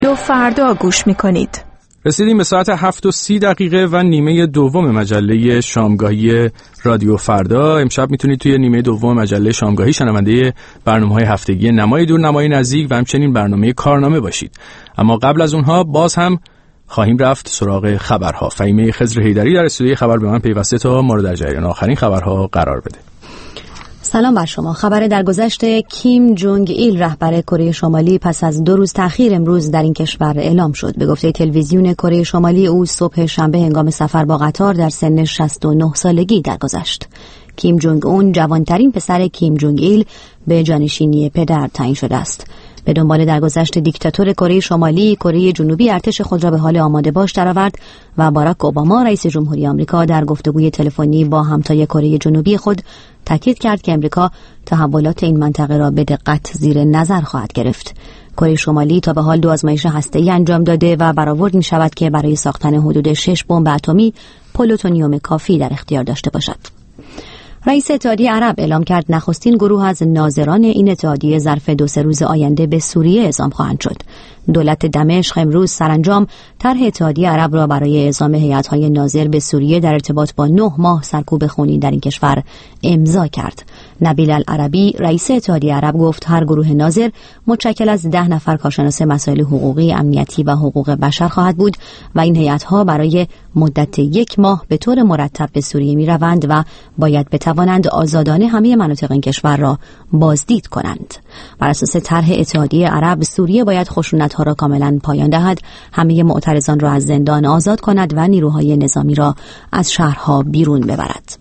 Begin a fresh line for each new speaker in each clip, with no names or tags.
دو فردا گوش میکنید.
رسیدیم به ساعت 7:30 و نیمه دوم مجله شامگاهی رادیو فردا. امشب میتونید توی نیمه دوم مجله شامگاهی شنونده برنامه‌های هفتگی نمای دور نمای نزدیک و همچنین برنامه کارنامه باشید. اما قبل از اونها باز هم خواهیم رفت سراغ خبرها. فهیمه خضر حیدری در استودیوی خبر به من پیوسته تا ما رو در جریان آخرین خبرها قرار بده.
سلام بر شما. خبر درگذشت کیم جونگ ایل رهبر کره شمالی پس از 2 روز تأخیر امروز در این کشور اعلام شد. به گفته تلویزیون کره شمالی او صبح شنبه هنگام سفر با قطار در سن 69 سالگی درگذشت. کیم جونگ اون جوانترین پسر کیم جونگ ایل به جانشینی پدر تعیین شده است. به دنبال درگذشت دیکتاتور کره شمالی، کره جنوبی ارتش خود را به حال آماده باش درآورد و باراک اوباما رئیس جمهوری آمریکا در گفتگوی تلفنی با همتای کره جنوبی خود تاکید کرد که آمریکا تحولات این منطقه را به دقت زیر نظر خواهد گرفت. کره شمالی تا به حال 2 آزمایش هسته‌ای انجام داده و برآورد می شود که برای ساختن حدود 6 بمب اتمی پلوتونیوم کافی در اختیار داشته باشد. رئیس اتحادیه عرب اعلام کرد نخستین گروه از ناظران این اتحادیه ظرف 2-3 روز آینده به سوریه اعزام خواهند شد. دولت دمشق امروز سرانجام طرح اتحادیه عرب را برای اعزام هیئت‌های ناظر به سوریه در ارتباط با 9 ماه سرکوب خونین در این کشور امضا کرد. نبیل العربی رئیس اتحادیه عرب گفت هر گروه ناظر متشکل از 10 نفر کارشناس مسائل حقوقی، امنیتی و حقوق بشر خواهد بود و این هیئت‌ها برای مدت 1 ماه به طور مرتب به سوریه می‌روند و باید بتوانند آزادانه همه مناطق این کشور را بازدید کنند. بر اساس طرح اتحادیه عرب سوریه باید خشونت‌ها را کاملا پایان دهد، همه معترضان را از زندان آزاد کند و نیروهای نظامی را از شهرها بیرون ببرد.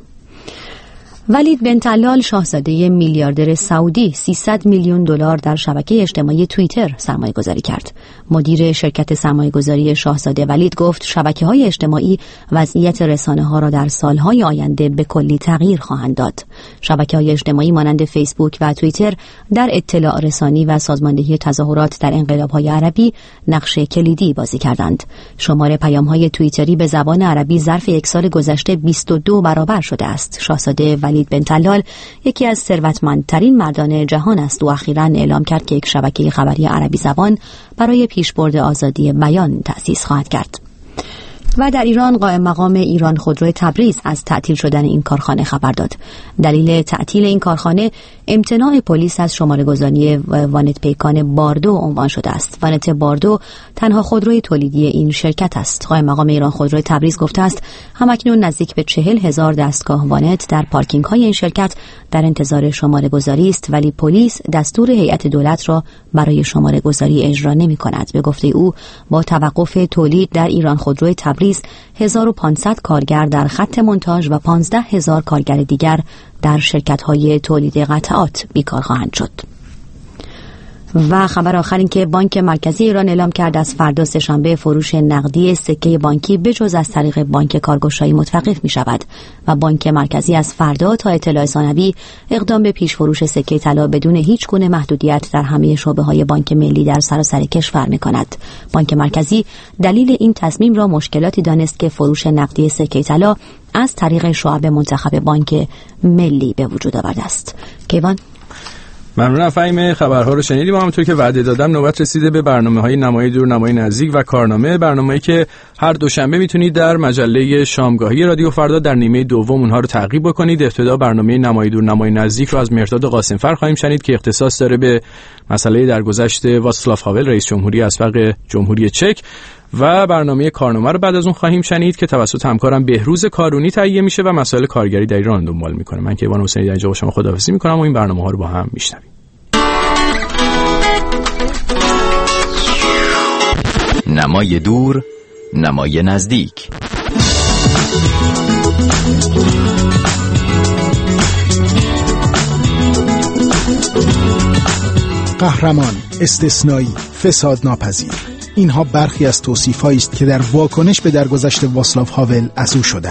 ولید بن طلال شاهزاده میلیاردر سعودی 300 میلیون دلار در شبکه اجتماعی توییتر سرمایه‌گذاری کرد. مدیر شرکت سرمایه‌گذاری شاهزاده ولید گفت شبکه‌های اجتماعی وضعیت رسانه‌ها را در سال‌های آینده به کلی تغییر خواهند داد. شبکه‌های اجتماعی مانند فیسبوک و توییتر در اطلاع رسانی و سازماندهی تظاهرات در انقلاب‌های عربی نقش کلیدی بازی کردند. شمار پیام‌های توییتری به زبان عربی ظرف 1 سال گذشته 22 برابر شده است. شاهزاده ولید بن طلال یکی از ثروتمندترین مردان جهان است و اخیراً اعلام کرد که یک شبکه خبری عربی زبان برای پیشبرد آزادی بیان تأسیس خواهد کرد. و در ایران قائم مقام ایران خودرو تبریز از تعطیل شدن این کارخانه خبر داد. دلیل تعطیل این کارخانه امتناع پلیس از شماره‌گذاری وانت پیکان باردو عنوان شده است. وانت باردو تنها خودروی تولیدی این شرکت است. قائم مقام ایران خودرو تبریز گفته است همکنون نزدیک به 40,000 دستگاه وانت در پارکینگ‌های این شرکت در انتظار شماره‌گذاری است، ولی پلیس دستور هیئت دولت را برای شماره‌گذاری اجرا نمی‌کند. به گفته او با توقف تولید در ایران خودرو تبریز 1500 کارگر در خط مونتاژ و 15,000 کارگر دیگر در شرکت‌های تولید قطعات بیکار خواهند شد. و خبر آخر این که بانک مرکزی ایران اعلام کرد از فردا سه‌شنبه فروش نقدی سکه بانکی بجز از طریق بانک کارگشایی متوقف می شود و بانک مرکزی از فردا تا اطلاع ثانوی اقدام به پیش فروش سکه طلا بدون هیچ گونه محدودیت در همه شعبه‌های بانک ملی در سراسر کشور می کند. بانک مرکزی دلیل این تصمیم را مشکلاتی دانست که فروش نقدی سکه طلا از طریق شعب منتخب بانک ملی به وجود آورده است. کیوان
ممنونم فهیمه. خبرها رو شنیدیم. همونطور که وعده دادم نوبت رسیده به برنامه‌های نمای دور نمای نزدیک و کارنامه، برنامه‌ای که هر دوشنبه میتونید در مجله شامگاهی رادیو فردا در نیمه دوم اونها رو تعقیب بکنید. ابتدا برنامه نمای دور نمای نزدیک رو از مرداد قاسمفر خواهیم شنید که اختصاص داره به مسئله درگذشت واسلاو هاول رئیس جمهوری اسبق جمهوری چک و برنامه کارنامه رو بعد از اون خواهیم شنید که توسط همکارم بهروز کارونی تهیه میشه و مسائل کارگری در ایران دنبال میکنه. من کیوان حسینی در اینجا با شما خداحافظی میکنم و این برنامه‌ها رو با هم میشنویم.
نمای دور نمای نزدیک.
قهرمان، استثنایی، فساد ناپذیر، اینها برخی از توصیف‌هایی است که در واکنش به درگذشت واسلاو هاول از او شده است.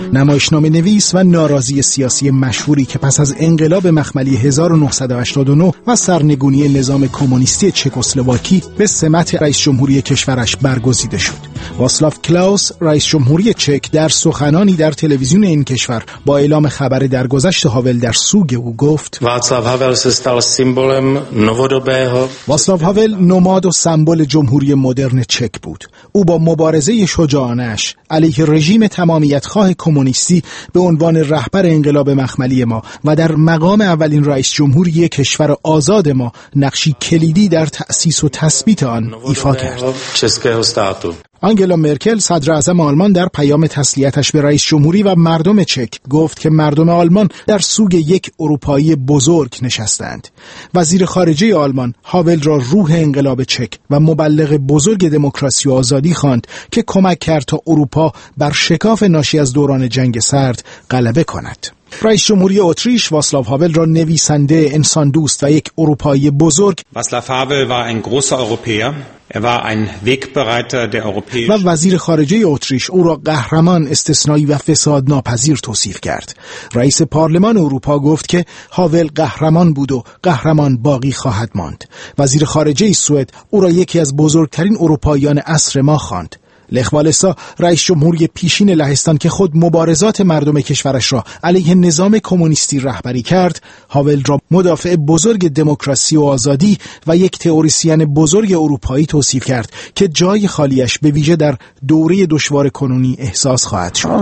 نمایشنامه نویس و ناراضی سیاسی مشهوری که پس از انقلاب مخملی 1989 و سرنگونی نظام کمونیستی چکسلواکی به سمت رئیس جمهوری کشورش برگزیده شد. واسلاو کلاوس رئیس جمهوری چک در سخنانی در تلویزیون این کشور با اعلام خبر درگذشت هاول در سوگ او گفت:
Václav Havel se stal symbolem novodobého.
واسلاو هاول نماد و سمبل جمهوری مدرن چک بود. او با مبارزه شجاعانش علیه رژیم تمامیتخواه کمونیستی به عنوان رهبر انقلاب مخملی ما و در مقام اولین رئیس جمهوری کشور آزاد ما نقشی کلیدی در تأسیس و تثبیت آن ایفا کرد. آنگلا مرکل صدر اعظم آلمان در پیام تسلیتش به رئیس جمهوری و مردم چک گفت که مردم آلمان در سوگ یک اروپایی بزرگ نشستند. وزیر خارجه آلمان هاول را روح انقلاب چک و مبلغ بزرگ دموکراسی و آزادی خواند که کمک کرد تا اروپا بر شکاف ناشی از دوران جنگ سرد غلبه کند. رئیس جمهوری اتریش واسلاو هاول را نویسنده، انسان دوست و یک اروپایی بزرگ
Václav Havel war ein großer Europäer. Er war ein Wegbereiter der europäischen.
و وزیر خارجه اتریش او را قهرمان، استثنایی و فساد ناپذیر توصیف کرد. رئیس پارلمان اروپا گفت که هاول قهرمان بود و قهرمان باقی خواهد ماند. وزیر خارجه سوئد او را یکی از بزرگترین اروپاییان عصر ما خواند. لخ والسا رئیس جمهوری پیشین لهستان که خود مبارزات مردم کشورش را علیه نظام کمونیستی رهبری کرد، هاول را مدافع بزرگ دموکراسی و آزادی و یک تئوریسین بزرگ اروپایی توصیف کرد که جای خالیش به ویژه در دوره دشوار کنونی احساس خواهد شد.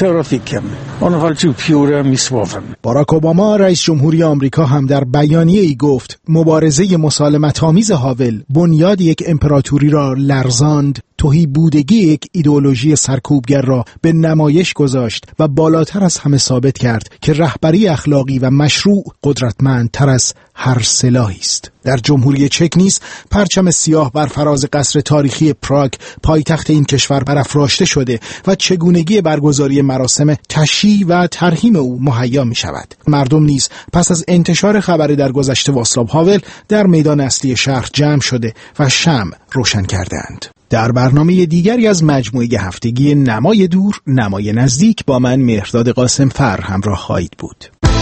باراک اوباما رئیس جمهوری آمریکا هم در بیانیه‌ای گفت مبارزه مسالمت‌آمیز هاول بنیاد یک امپراتوری را لرزاند، تهی بودگی یک ایدئولوژی سرکوبگر را به نمایش گذاشت و بالاتر از همه ثابت کرد که رهبری اخلاقی و مشروع قدرتمندتر از هر سلاحی است. در جمهوری چک نیز پرچم سیاه بر فراز قصر تاریخی پراگ پایتخت این کشور برافراشته شده و چگونگی برگزاری مراسم تشییع و ترحیم او مهیا می شود. مردم نیز پس از انتشار خبر درگذشت واسلاو هاول در میدان اصلی شهر جمع شده و شمع روشن کردند. در برنامه دیگری از مجموعه هفتگی نمای دور نمای نزدیک با من مهرداد قاسم فر همراه خواهید بود.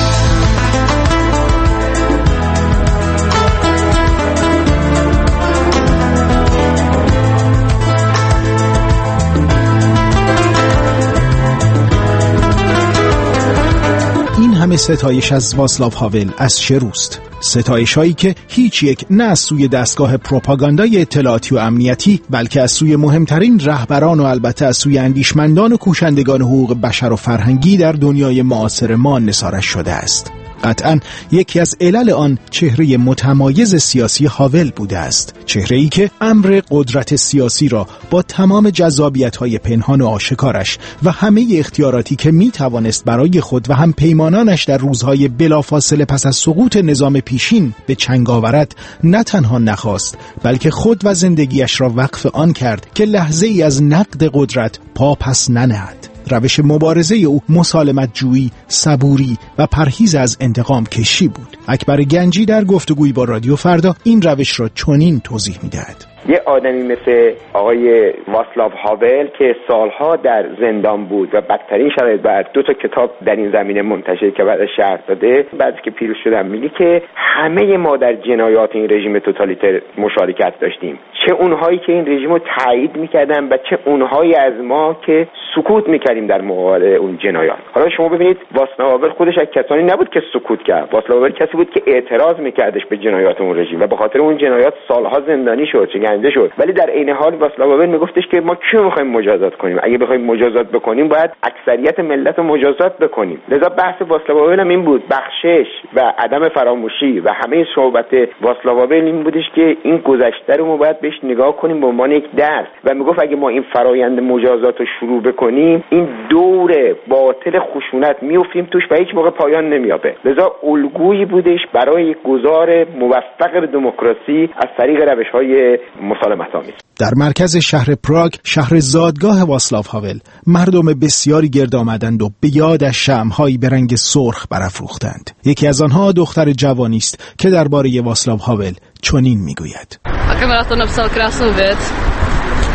این همه ستایش از واسلاو هاول از چه روست؟ ستایش هایی که هیچ یک نه از سوی دستگاه پروپاگاندای اطلاعاتی و امنیتی بلکه از سوی مهمترین رهبران و البته از سوی اندیشمندان و کوشندگان حقوق بشر و فرهنگی در دنیای معاصر ما نثارش شده است. قطعاً یکی از علل آن چهره متمایز سیاسی هاول بوده است، چهره‌ای که امر قدرت سیاسی را با تمام جذابیت‌های پنهان و آشکارش و همه اختیاراتی که می‌توانست برای خود و هم پیمانانش در روزهای بلافاصله پس از سقوط نظام پیشین به چنگ آورد، نه تنها نخواست بلکه خود و زندگیش را وقف آن کرد که لحظه‌ای از نقد قدرت پا پس ننهد. روش مبارزه او مسالمت جویی، صبوری و پرهیز از انتقام کشی بود. اکبر گنجی در گفتگویی با رادیو فردا این روش را چنین توضیح می‌دهد.
یه آدمی مثل آقای واسلاو هاول که سالها در زندان بود و بدترین شرایط بعد 2 کتاب در این زمینه منتشر که بعد شرح داده، بعد که پیروز شدن میگه که همه ما در جنایات این رژیم توتالیتر مشارکت داشتیم، چه اونهایی که این رژیم رو تایید میکردن و چه اونهایی از ما که سکوت میکردیم در مقابل اون جنایات. حالا شما ببینید واسلاو هاول خودش از کسانی نبود که سکوت کرد. واسلاو هاول کسی بود که اعتراض میکردش به جنایات اون رژیم و به خاطر اون جنایات سالها زندانی شد، شد. ولی در عین حال واسلاو هاول میگفتش که ما کیو میخوایم مجازات کنیم؟ اگه بخوایم مجازات بکنیم باید اکثریت ملت رو مجازات بکنیم. لذا بحث واسلاو هاول هم این بود، بخشش و عدم فراموشی و همه صحبت واسلاو هاول این بودش که این گذشته رو ما باید بهش نگاه کنیم به عنوان یک درس و میگفت اگه ما این فرایند مجازات رو شروع بکنیم این دور باطل خشونت میافتیم توش و هیچ موقع پایان نمیابه. لذا الگویی بودش برای گذار موفق دموکراسی از طریق روش‌های مسالمت‌آمیز.
در مرکز شهر پراگ، شهر زادگاه واسلاو هاول، مردم بسیاری گرد آمدند و به یادش شمع‌هایی به رنگ سرخ برافروختند. یکی از آنها دختر جوانی است که درباره واسلاو هاول چنین میگوید: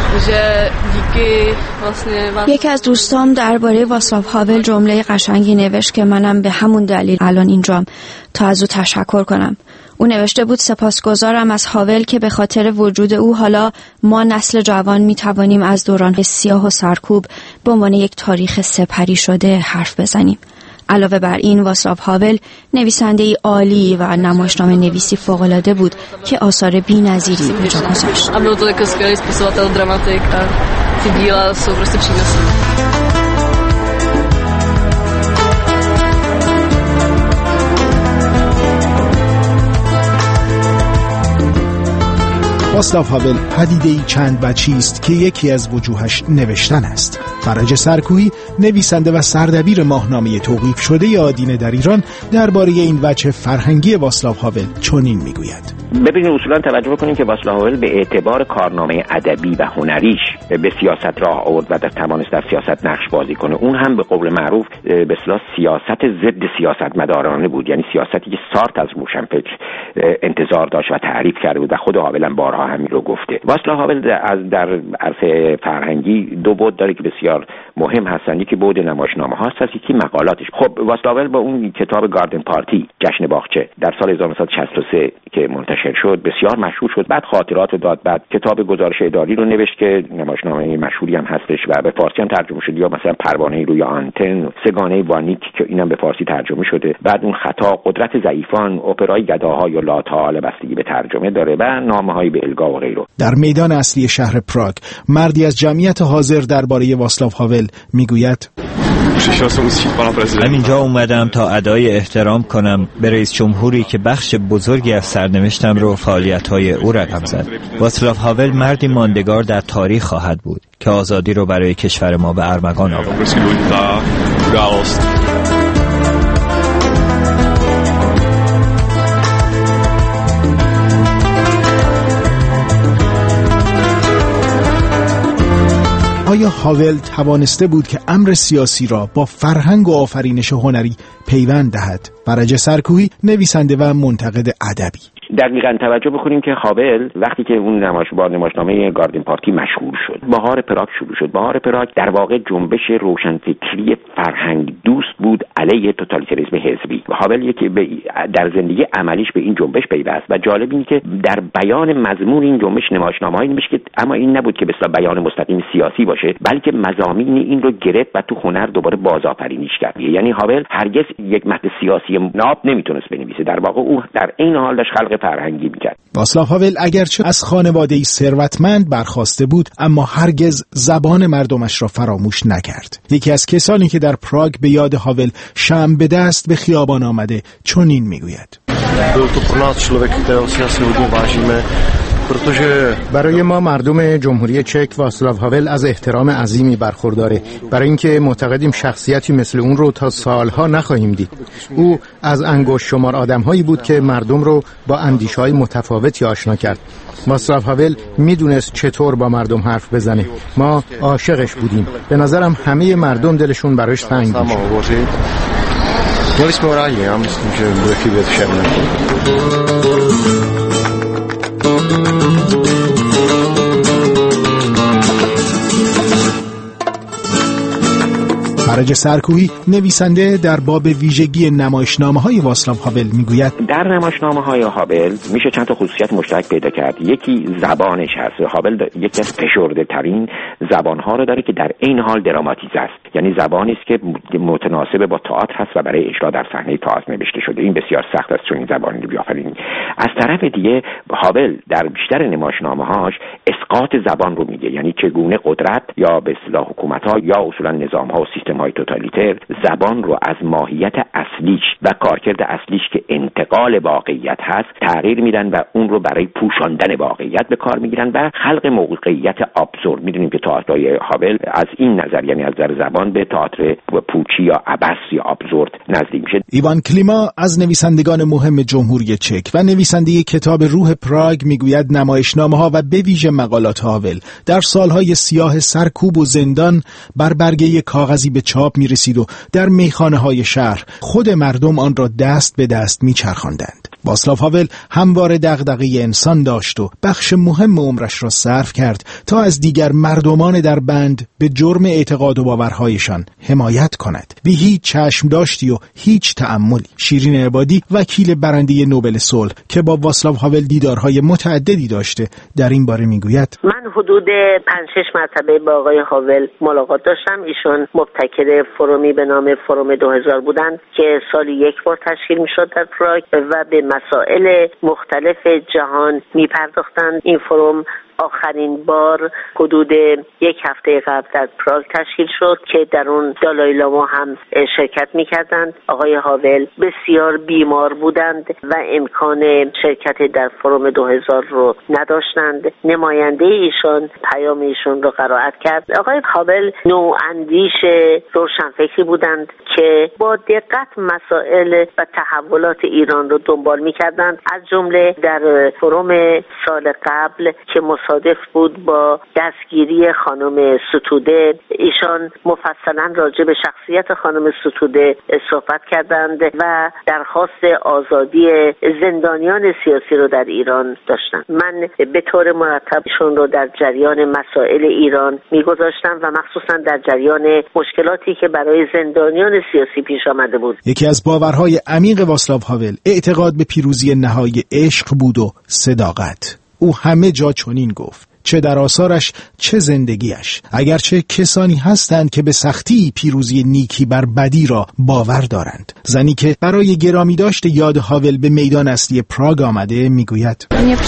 یکی از دوستام درباره واسلاو هاول جمله قشنگی نوشت که منم به همون دلیل الان اینجام تا از او تشکر کنم. او نوشته بود سپاسگزارم از هاول که به خاطر وجود او حالا ما نسل جوان می توانیم از دوران سیاه و سرکوب به عنوان یک تاریخ سپری شده حرف بزنیم. علاوه بر این واسلاو هاول نویسنده‌ای عالی و نمایشنامه نویسی فوق‌العاده بود که آثار بی‌نظیری به جا گذاشت.
واسلاو هاول پدیده‌ای چند وجهی است که یکی از وجوهش نوشتن است. فرج سرکویی نویسنده و سردبیر ماهنامه توقیف شده آدینه در ایران درباره این وجه فرهنگی واسلاو هاول چنین میگوید:
ببینید اصولا توجه کنیم که واسلاو هاول به اعتبار کارنامه ادبی و هنریش به سیاست راه آورد و توانست در سیاست نقش بازی کنه. اون هم به قول معروف به اصطلاح سیاست ضد سیاستمدارانه بود، یعنی سیاستی که سارت از روشنفکر انتظار داشت و تعریف کرده بود و خود هاول هم بارها همین رو گفته. واسلاو هاول در عرصه فرهنگی دو بعد داره که بسیار مهم هستن، یکی بعد نمایشنامه هاست، یکی مقالاتش. خب واسلاو هاول با اون کتاب گاردن پارتی جشن باغچه در سال 1963 که منتشر شد بسیار مشهور شد. بعد خاطرات داد، بعد کتاب گزارش اداری رو نوشت که نمایشنامه مشهوری هم هستش و به فارسی هم ترجمه شده، یا مثلا پروانه روی آنتن، سگانه وانیک که اینم به فارسی ترجمه شده. بعد اون خطا، قدرت ضعیفان، اپرای گداها یا لاتال بستگی به ترجمه داره و نامه‌های به الگا و غیره.
در میدان اصلی شهر پراگ مردی از جمعیت حاضر درباره واسلاو هاول میگوید:
همینجا اومدم تا ادای احترام کنم به رئیس جمهوری که بخش بزرگی از سرنوشتم رو فعالیت‌های او رقم زد. واسلاو هاول مردی ماندگار در تاریخ خواهد بود که آزادی رو برای کشور ما به ارمغان آورد.
آیا هاول توانسته بود که امر سیاسی را با فرهنگ و آفرینش هنری پیوند دهد؟ فرج سرکویی نویسنده و منتقد ادبی:
دقیقاً توجه بکنیم که هاول وقتی که اون نمایشنامه گاردن پارتی مشهور شد، بهار پراگ شروع شد. بهار پراگ در واقع جنبش روشنفکری فرهنگ دوست بود علیه توتالیتاریسم حزبی و هاول یکی در زندگی عملیش به این جنبش پیوست و جالب اینه که در بیان مضمون این جنبش نمایشنامه‌ای نوشت که اما این نبود که به اصطلاح بیان مستقیم سیاسی باشه، بلکه مضامین این رو گرفت و تو هنر دوباره بازآفرینیش کرد. یعنی هاول هرگز یک متن سیاسی ناب نمیتونست بنویسه، در واقع او در این حال داشت خلق فرهنگی میکرد.
واسلاو هاول اگرچه از خانواده‌ای ثروتمند برخاسته بود، اما هرگز زبان مردمش را فراموش نکرد. یکی از کسانی که در پراگ به یاد هاول شمع به دست به خیابان آمده چنین میگوید:
برای ما مردم جمهوری چک واسلاو هاول از احترام عظیمی برخورداره، برای اینکه معتقدیم شخصیتی مثل اون رو تا سالها نخواهیم دید. او از انگشت شمار آدم‌هایی بود که مردم رو با اندیشه‌های متفاوتی آشنا کرد. واسلاو هاول میدونست چطور با مردم حرف بزنه. ما عاشقش بودیم. به نظرم همه مردم دلشون براش تنگ میشه.
Měli jsme ho rádi, já myslím, že bude chybět všem.
فرج سرکویی نویسنده در باب ویژگی نمایشنامه‌های واسلاو هاول میگوید:
در نمایشنامه‌های هاول میشه چند تا خصوصیت مشترک پیدا کرد. یکی زبانش هست. هاول یکی از فشرده‌ترین زبان‌ها رو داره که در این حال دراماتیزه است، یعنی زبانی است که متناسب با تئاتر هست و برای اجرا در صحنه تئاتر نوشته شده. این بسیار سخت است چون این زبانی رو بیافرینی. از طرف دیگه هاول در بیشتر نمایشنامه‌هاش اسقاط زبان رو میگه، یعنی چگونه قدرت یا به اصطلاح حکومت‌ها یا اصولا نظام‌ها و سیستم‌های توتالیتر زبان رو از ماهیت اصلیش و کارکرد اصلیش که انتقال واقعیت هست تغییر میدن و اون رو برای پوشاندن واقعیت به کار میگیرن و خلق موقعیت ابسورد. میدونیم که تئاترهای هاول از این نظر، یعنی از نظر زبان، به تئاتر پوچی یا عبث یا ابسورد نزدیک میشه.
ایوان کلیما از نویسندگان مهم جمهوری چک و نویسنده کتاب روح پراگ میگوید نمایشنامه‌ها و به ویژه مقالات هاول در سالهای سیاه سرکوب و زندان بر برگه کاغذی به چاپ میرسید و در میخانه‌های شهر خود مردم آن را دست به دست میچرخاندند. واسلاو هاول همواره دغدغه انسان داشت و بخش مهم عمرش را صرف کرد تا از دیگر مردمان در بند به جرم اعتقاد و باورهایشان حمایت کند. بی هیچ چشم داشتی و هیچ تأملی. شیرین عبادی، وکیل برنده نوبل صلح که با واسلاو هاول دیدارهای متعددی داشته، در این باره میگوید:
من حدود 5-6 مرتبه با آقای هاول ملاقات داشتم. ایشون مبتکر فرومی به نام فروم 2000 بودند که سالی یک بار تشکیل میشد در پراگ و به مسائل مختلف جهان میپرداختند. این فروم آخرین بار حدود یک هفته قبل در پراگ تشکیل شد که در اون دالای لاما هم شرکت میکردند. آقای هاول بسیار بیمار بودند و امکان شرکت در فروم 2000 رو نداشتند. نماینده ایشان پیام ایشون رو قرائت کرد. آقای هاول نواندیش روشنفکری بودند که با دقت مسائل و تحولات ایران رو دنبال میکردند. از جمله در فروم سال قبل که مصادف بود با دستگیری خانم ستوده، ایشان مفصلا راجع به شخصیت خانم ستوده صحبت کردند و درخواست آزادی زندانیان سیاسی رو در ایران داشتند. من به طور مرتب ایشون رو در جریان مسائل ایران میگذاشتم و مخصوصا در جریان مشکلاتی که برای زندانیان سیاسی پیش آمده بود.
یکی از باورهای عمیق واسلاو هاول اعتقاد به پیروزی نهایی عشق بود و صداقت. او همه جا چنین گفت، چه در آثارش چه زندگیش. اگرچه کسانی هستند که به سختی پیروزی نیکی بر بدی را باور دارند. زنی که برای گرامی داشت یاد هاول به میدان اصلی پراگ آمده میگوید: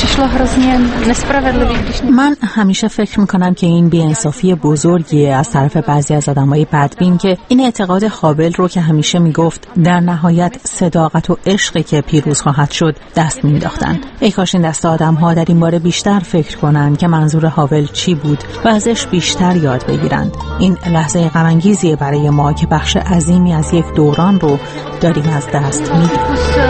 من همیشه فکر میکنم که این بی‌انصافی بزرگی از طرف بعضی از آدمای بدبین که این اعتقاد هاول رو که همیشه میگفت در نهایت صداقت و عشقی که پیروز خواهد شد دست مینداختن. ای کاش این دست آدم‌ها در این باره بیشتر فکر کنند که منظور هاول چی بود و ازش بیشتر یاد بگیرند. این لحظه غم‌انگیزیه برای ما که بخش عظیمی از یک دوران رو داریم از دست میدیم.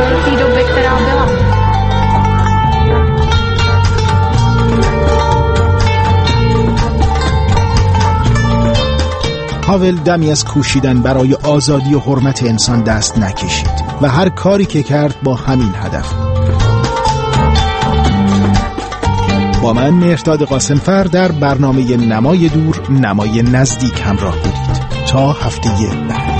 هاول دمی از کوشیدن برای آزادی و حرمت انسان دست نکشید و هر کاری که کرد با همین هدف. با من مهرداد قاسمفر در برنامه نمای دور نمای نزدیک همراه بودید. تا هفته بعد.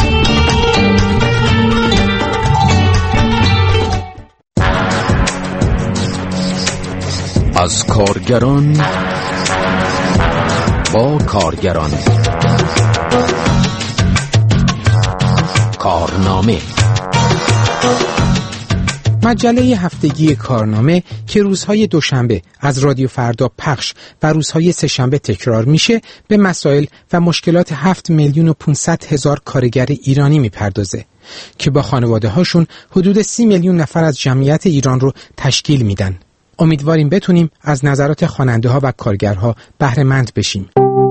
از کارگران با کارگران. کارنامه،
مجله هفتگی کارنامه که روزهای دوشنبه از رادیو فردا پخش و روزهای سه‌شنبه تکرار میشه، به مسائل و مشکلات 7,500,000 کارگر ایرانی میپردازه که با خانواده هاشون حدود 30 میلیون نفر از جمعیت ایران رو تشکیل میدن. امیدواریم بتونیم از نظرات خواننده ها و کارگرها بهره مند بشیم.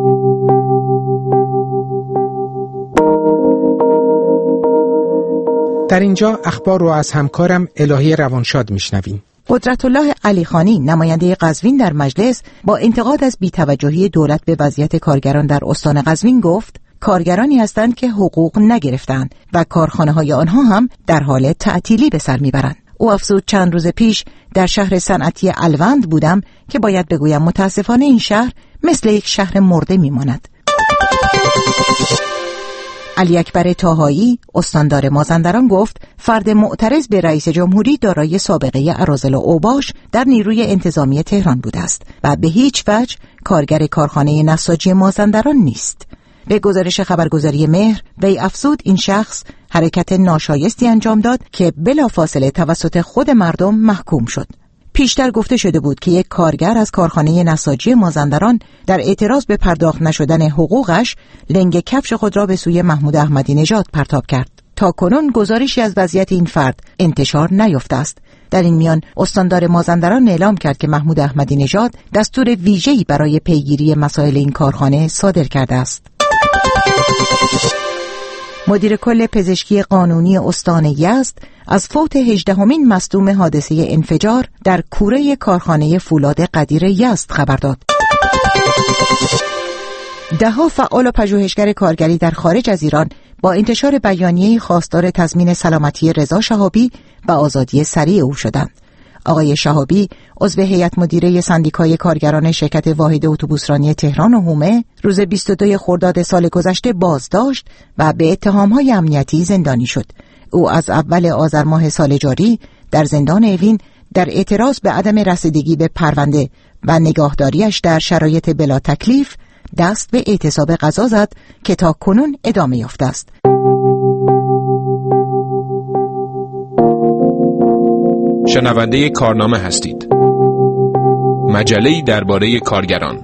در اینجا اخبار رو از همکارم الهی روانشاد میشنویم.
قدرت الله علیخانی، نماینده قزوین در مجلس، با انتقاد از بی‌توجهی دولت به وضعیت کارگران در استان قزوین گفت: کارگرانی هستند که حقوق نگرفتند و کارخانه‌های آنها هم در حال تعطیلی به سر میبرند. او افزود: چند روز پیش در شهر صنعتی الوند بودم که باید بگویم متاسفانه این شهر مثل یک شهر مرده میماند. علی اکبر طاهایی، استاندار مازندران، گفت فرد معترض به رئیس جمهوری دارای سابقه اراذل و اوباش در نیروی انتظامی تهران بوده است و به هیچ وجه کارگر کارخانه نساجی مازندران نیست. به گزارش خبرگزاری مهر، وی افزود این شخص حرکت ناشایستی انجام داد که بلافاصله توسط خود مردم محکوم شد. پیشتر گفته شده بود که یک کارگر از کارخانه نساجی مازندران در اعتراض به پرداخت نشدن حقوقش لنگ کفش خود را به سوی محمود احمدی نژاد پرتاب کرد. تا کنون گزارشی از وضعیت این فرد انتشار نیافته است. در این میان استاندار مازندران اعلام کرد که محمود احمدی نژاد دستور ویژه‌ای برای پیگیری مسائل این کارخانه صادر کرده است. مدیر کل پزشکی قانونی استان یزد از فوت 18مین مصدوم حادثه انفجار در کوره کارخانه فولاد قدیر یزد خبر داد. ده‌ها فعال و پژوهشگر کارگری در خارج از ایران با انتشار بیانیه‌ای خواستار تضمین سلامتی رضا شهابی و آزادی سریع او شدند. آقای شهابی عضو هیئت مدیره سندیکای کارگران شرکت واحد اتوبوسرانی تهران و حومه روز 22 خرداد سال گذشته بازداشت و به اتهام‌های امنیتی زندانی شد. او از اول آذر ماه سال جاری در زندان اوین در اعتراض به عدم رسیدگی به پرونده و نگاهداریش در شرایط بلا تکلیف دست به اعتصاب قضا زد که تا کنون ادامه یافته است.
شنونده کارنامه هستید. مجله‌ای درباره کارگران.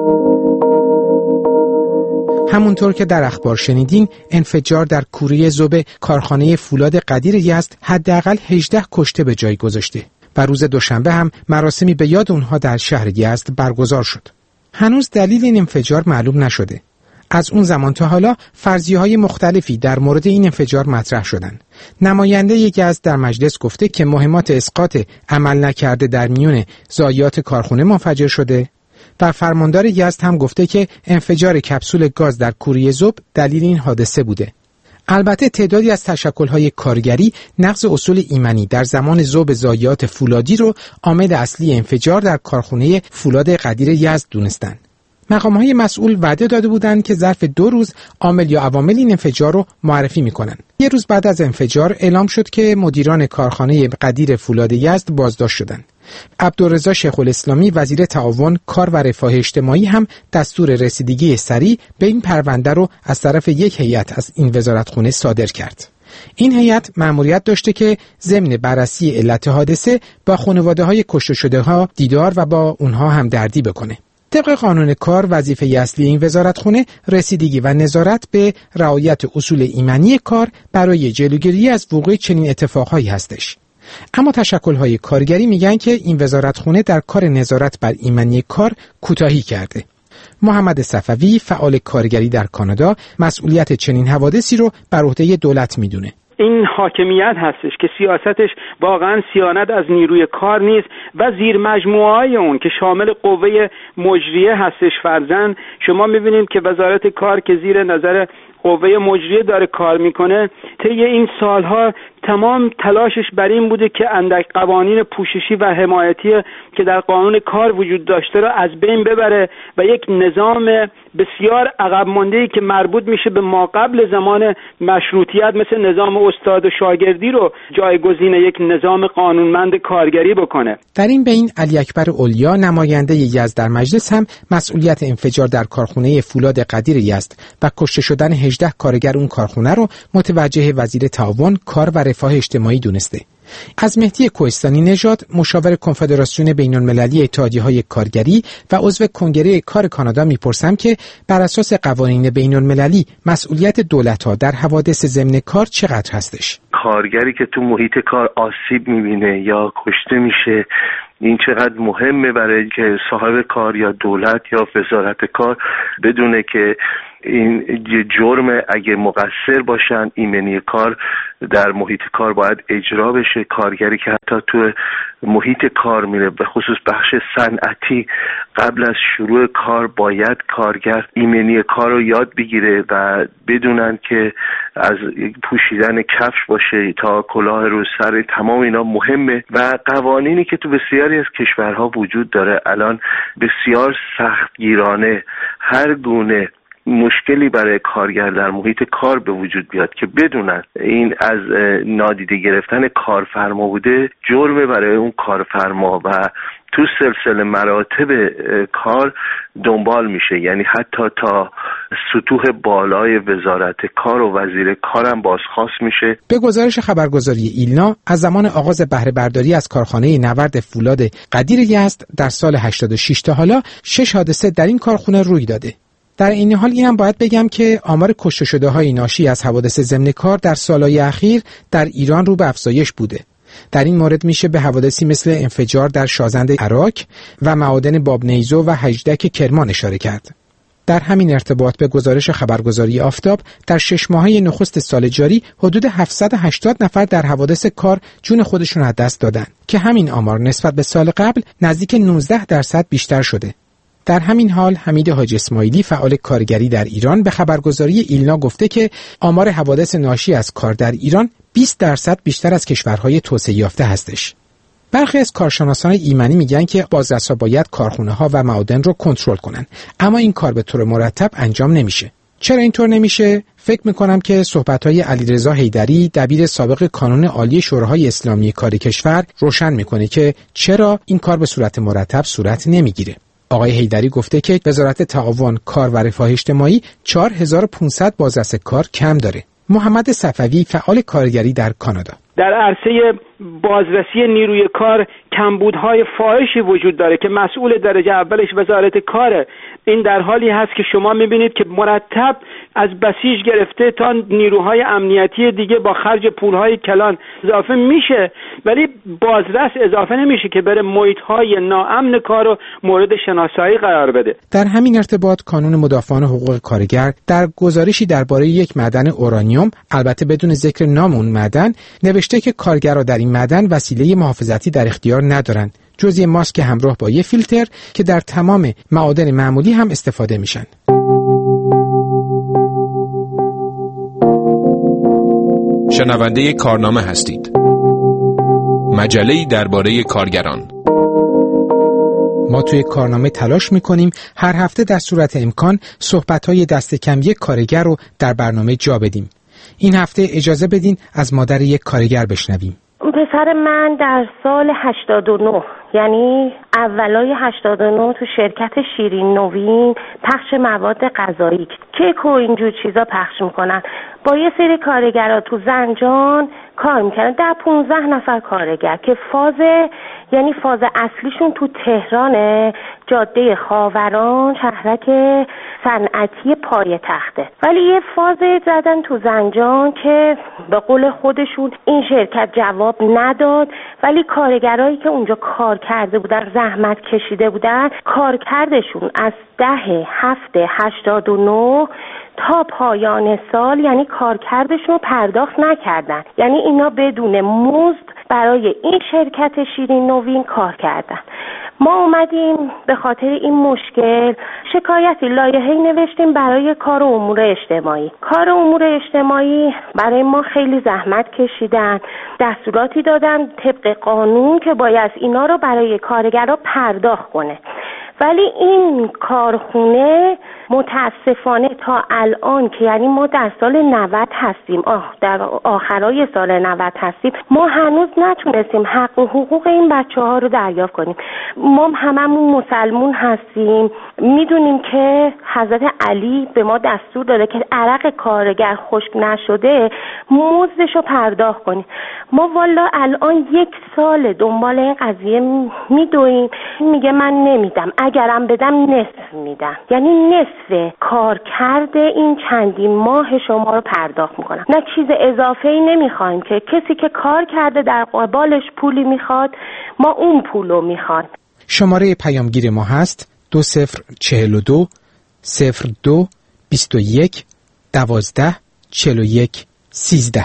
همونطور که در اخبار شنیدین، انفجار در کوره ذوب کارخانه فولاد قدیر یزد حداقل 18 کشته به جای گذاشته و روز دوشنبه هم مراسمی به یاد اونها در شهر یزد برگزار شد. هنوز دلیل این انفجار معلوم نشده. از اون زمان تا حالا فرضیه‌های مختلفی در مورد این انفجار مطرح شدند. نماینده یزد در مجلس گفته که مهمات اسقاط عمل نکرده در میون ضایعات کارخونه منفجر شده و فرماندار یزد هم گفته که انفجار کپسول گاز در کوره ذوب دلیل این حادثه بوده. البته تعدادی از تشکل‌های کارگری نقض اصول ایمنی در زمان ذوب ضایعات فولادی رو عامل اصلی انفجار در کارخانه فولاد قدیر یزد دونستند. مقام‌های مسئول وعده داده بودند که ظرف 2 روز عامل یا عوامل این انفجار رو معرفی می‌کنند. یه روز بعد از انفجار اعلام شد که مدیران کارخانه قدیر فولاد یزد بازداشت شدند. عبدالرضا شیخ الاسلامی وزیر تعاون، کار و رفاه اجتماعی هم دستور رسیدگی سریع به این پرونده رو از طرف یک هیئت از این وزارتخونه صادر کرد. این هیئت مأموریت داشته که ضمن بررسی علت حادثه با خانواده‌های کشته شده‌ها دیدار و با اونها همدردی بکنه. طبق قانون کار وظیفه اصلی این وزارتخونه رسیدگی و نظارت به رعایت اصول ایمنی کار برای جلوگیری از وقوع چنین اتفاقهایی هستش. اما تشکل‌های کارگری میگن که این وزارتخونه در کار نظارت بر ایمنی کار کوتاهی کرده. محمد صفوی فعال کارگری در کانادا مسئولیت چنین حوادثی رو بر عهده دولت میدونه.
این حاکمیت هستش که سیاستش واقعا صیانت از نیروی کار نیست و زیر مجموعه‌های اون که شامل قوه مجریه هستش. فرضاً شما می‌بینید که وزارت کار که زیر نظر قوه مجریه داره کار میکنه، طی این سالها تمام تلاشش بر این بوده که اندک قوانین پوششی و حمایتی که در قانون کار وجود داشته را از بین ببره و یک نظام بسیار عقب مانده‌ای که مربوط میشه به ما قبل زمان مشروطیت مثل نظام استاد و شاگردی رو جایگزین یک نظام قانونمند کارگری بکنه.
در این بین علی اکبر اولیا نماینده یزد در مجلس هم مسئولیت انفجار در کارخانه فولاد قدیر یزد و کشته شدن 18 کارگر اون کارخانه رو متوجه وزیر تعاون، کار و رفاه اجتماعی دونسته. از مهدی کوهستانی نژاد مشاور کنفدراسیون بین‌المللی اتحادیه‌های کارگری و عضو کنگره کار کانادا میپرسم که بر اساس قوانین بین‌المللی مسئولیت دولت‌ها در حوادث ضمن کار چقدر هستش؟
کارگری که تو محیط کار آسیب می‌بینه یا کشته میشه، این چقدر مهمه برای که صاحب کار یا دولت یا وزارت کار بدونه که این جرم اگه مقصر باشن ایمنی کار در محیط کار باید اجرا بشه. کارگری که حتی تو محیط کار میره، به خصوص بخش صنعتی، قبل از شروع کار باید کارگر ایمنی کار رو یاد بگیره و بدونن که از پوشیدن کفش باشه تا کلاه رو سر، تمام اینا مهمه و قوانینی که تو بسیاری از کشورها وجود داره الان بسیار سختگیرانه هر گونه مشکلی برای کارگر در محیط کار به وجود بیاد که بدونن این از نادیده گرفتن کارفرما بوده، جرم برای اون کارفرما و تو سلسله مراتب کار دنبال میشه، یعنی حتی تا سطوح بالای وزارت کار و وزیر کارم بازخواست میشه.
به گزارش خبرگزاری ایلنا از زمان آغاز بهره برداری از کارخانه نورد فولاد قدیر یزد در سال 86 تا حالا 6 حادثه در این کارخانه روی داده. در این حال اینم باید بگم که آمار کشته شده های ناشی از حوادث ضمن کار در سالهای اخیر در ایران رو به افزایش بوده. در این مورد میشه به حوادثی مثل انفجار در شازند عراق و معادن بابنیزو و هجدک کرمان اشاره کرد. در همین ارتباط به گزارش خبرگزاری آفتاب در 6 ماهه نخست سال جاری حدود 780 نفر در حوادث کار جون خودشون از دست دادن که همین آمار نسبت به سال قبل نزدیک 19% بیشتر شده. در همین حال حمید حاجی اسماعیلی فعال کارگری در ایران به خبرگزاری ایلنا گفته که آمار حوادث ناشی از کار در ایران 20% بیشتر از کشورهای توسعه یافته هستش. برخی از کارشناسان ایمنی میگن که بازرسا باید کارخونه‌ها و معادن رو کنترل کنن، اما این کار به طور مرتب انجام نمیشه. چرا اینطور نمیشه؟ فکر میکنم که صحبت‌های علیرضا حیدری دبیر سابق کانون عالی شوراهای اسلامی کار کشور روشن میکنه که چرا این کار به صورت مرتب صورت نمیگیره. آقای حیدری گفته که وزارت تعاون، کار و رفاه اجتماعی 4500 بازرس کار کم داره. محمد صفوی فعال کارگری در کانادا:
در عرصه بازرسی نیروی کار کمبودهای فاحشی وجود داره که مسئول درجه اولش وزارت کاره. این در حالی هست که شما میبینید که مرتب از بسیج گرفته تا نیروهای امنیتی دیگه با خرج پولهای کلان اضافه میشه، ولی بازرس اضافه نمیشه که بره محیطهای ناامن کار رو مورد شناسایی قرار بده.
در همین ارتباط کانون مدافعان حقوق کارگر در گزارشی درباره یک معدن اورانیوم، البته بدون ذکر نام اون معدن، نوشته که کارگرها در این معدن وسیله محافظتی در اختیار ندارند جز یه ماسک همراه با یه فیلتر که در تمام معادن معمولی هم استفاده میشن.
شنونده کارنامه هستید. مجله‌ای درباره کارگران.
ما توی کارنامه تلاش میکنیم هر هفته در صورت امکان صحبت‌های دست کم یک کارگر رو در برنامه جا بدیم. این هفته اجازه بدین از مادر یک کارگر بشنویم.
پسر من در سال 89 یعنی اولای 89 تو شرکت شیرین نوین پخش مواد غذایی کیک و اینجور چیزا پخش میکنن، با یه سری کارگرها تو زنجان کار میکنن، در 15 نفر کارگر که فاز اصلیشون تو تهران، جاده خاوران، شهرک صنعتی پایتخته، ولی یه فاز زدن تو زنجان که به قول خودشون این شرکت جواب نداد، ولی کارگرایی که اونجا کار کرده بودن، زحمت کشیده بودن، کارکردشون از 10/7/89 تا پایان سال یعنی کارکردشون رو پرداخت نکردن، یعنی اینا بدون مزد برای این شرکت شیرین نوین کار کردن. ما اومدیم به خاطر این مشکل شکایتی، لایحه‌ای نوشتیم برای کار و امور اجتماعی. کار و امور اجتماعی برای ما خیلی زحمت کشیدن، دستوراتی دادن طبق قانون که باید اینا رو برای کارگرها پرداخت کنه، ولی این کارخونه متاسفانه تا الان که یعنی ما در سال 90 هستیم، در آخرای سال 90 هستیم، ما هنوز نتونستیم حق و حقوق این بچه‌ها رو دریافت کنیم. ما هممون مسلمون هستیم، میدونیم که حضرت علی به ما دستور داده که عرق کارگر خشک نشده مزدش رو پرداخت کنیم. ما والا الان 1 سال دنبال این قضیه میدویم، میگه من نمیدم، اگرم بدم نصف میدم، یعنی نصف کار کرده این چندین ماه شما رو پرداخت میکنم، نه چیز اضافه ای نمیخوایم که کسی که کار کرده در قبالش پولی میخواد، ما اون پولو میخوایم.
شماره پیامگیر ما هست 2042 02 21 12 41 13.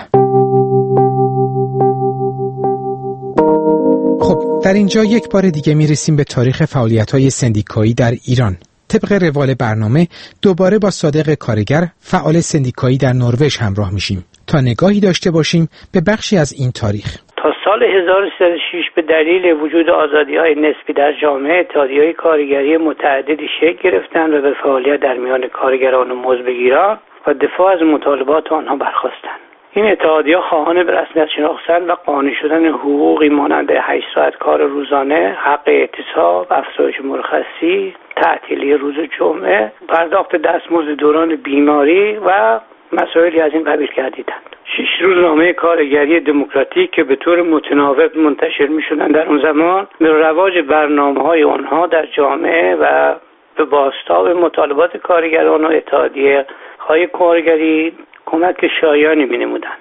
خب در اینجا یک بار دیگه میرسیم به تاریخ فعالیت‌های سندیکایی در ایران. طبق روال برنامه دوباره با صادق کارگر فعال سندیکایی در نروژ همراه میشیم تا نگاهی داشته باشیم به بخشی از این تاریخ.
تا سال 1306 به دلیل وجود آزادی‌های نسبی در جامعه اتحادیه‌های کارگری متعددی شکل گرفتند و به فعالیت در میان کارگران و مزدبگیران و دفاع از مطالبات آنها برخاستند. این اتحادیه‌ها خواهان به رسمیت شناختن و قانونی شدن حقوقی مانند 8 ساعت کار روزانه، حق اعتصاب، افزایش مرخصی، تعطیلی روز جمعه، پرداخت دستمزد دوران بیماری و مسائلی از این قبیل گردیدند. 6 روزنامه کارگری دموکراتیک که به طور متناوب منتشر می‌شدند در اون زمان به رواج برنامه‌های آنها در جامعه و به بازتاب مطالبات کارگران و اتحادیه‌های کارگری کمک شایانی می‌نمودند.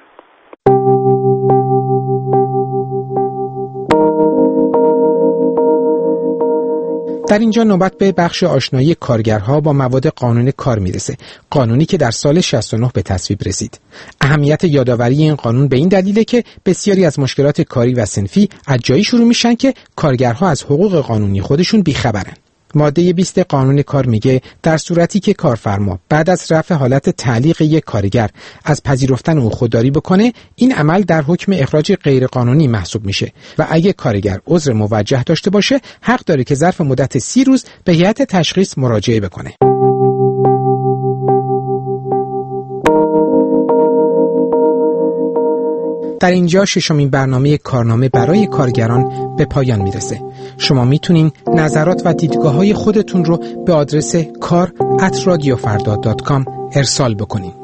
در اینجا نوبت به بخش آشنایی کارگرها با مواد قانون کار میرسه، قانونی که در سال 69 به تصویب رسید. اهمیت یادآوری این قانون به این دلیله که بسیاری از مشکلات کاری و صنفی از جایی شروع میشن که کارگرها از حقوق قانونی خودشون بیخبرن. ماده 20 قانون کار میگه در صورتی که کارفرما بعد از رفع حالت تعلیق یک کارگر از پذیرفتن او خودداری بکنه، این عمل در حکم اخراج غیرقانونی محسوب میشه و اگه کارگر عذر موجه داشته باشه حق داره که ظرف مدت 30 روز به هیئت تشخیص مراجعه بکنه. در اینجا ششمین برنامه کارنامه برای کارگران به پایان میرسه. شما میتونین نظرات و دیدگاه‌های خودتون رو به آدرس kar@radiofarda.com ارسال بکنین.